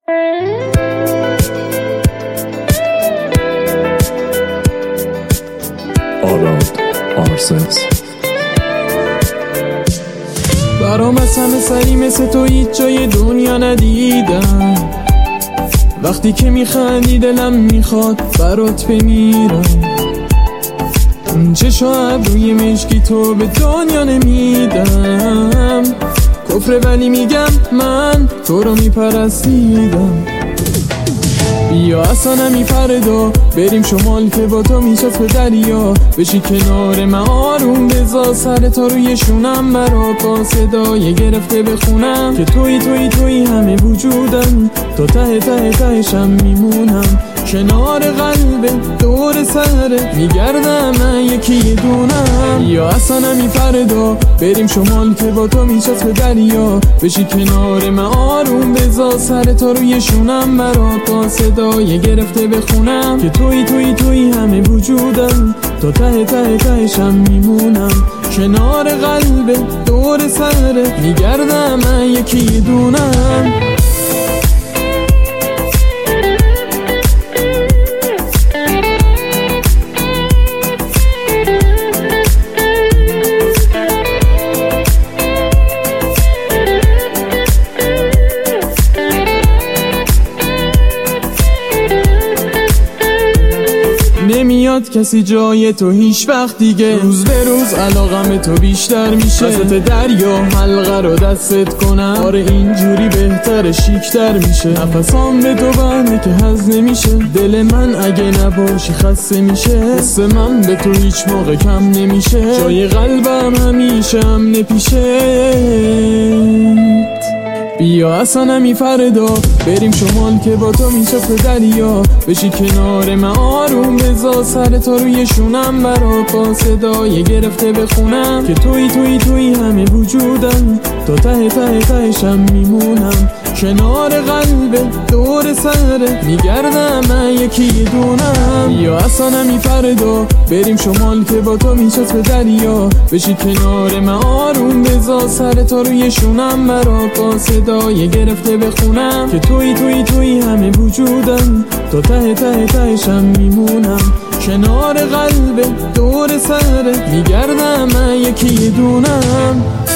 آراد آرسنس. برام از همه سری مثل تو هیچ جای دنیا ندیدم. وقتی که میخندی دلم میخواد برات بمیرم. اون چشم روی مشکی تو به دنیا نمیدم. کفره ولی میگم من تو رو میپرستیدم. بیا اصلا نمی فردا بریم شمال که با تو میچسبه دریا. بشی کنار من آروم بذار سر تا روی شونم برات با صدای گرفته بخونم که توی همه وجودم. تا ته ته تهشم میمونم کنار قلب دور سره میگردم من یکی دونم. یا اصلا نمی فردا بریم شمال که با تو میچسبه دریا. بشی کنار من آروم بذار سر تا روی شونم برات با صدای گرفته بخونم که توی همه وجودم. تا ته ته تهشم میمونم کنار قلب دور سره میگردم من یکی دونم. نمیاد کسی جای تو هیچ وقت دیگه. روز به روز علاقم تو بیشتر میشه. وسط دریا حلقه رو دستت کنم. آره اینجوری بهتر شیکتر میشه. نفسام به تو بنده که هز نمیشه. دل من اگه نباشی خسته میشه. حس من به تو هیچ موقع کم نمیشه. جای قلبم همیشه امن پیشه. بیا اصلا نمی فردا بریم شمال که با تو میچسبه دریا. بشی کنار من آروم بذار سر تا روی شونم برات با صدای گرفته بخونم که توی همه وجودم. تا ته ته تهشم میمونم کنار قلب دور سره میگردم من یکی دونم. یا اصلا نمی فردا بریم شمال که با تو میچسبه دریا. بشی کنار من آروم بذار سر تا روی شونم برات با صدای گرفته بخونم که توی همه وجودم. تا ته ته تهشم میمونم کنار قلب دور سره میگردم من یکی دونم.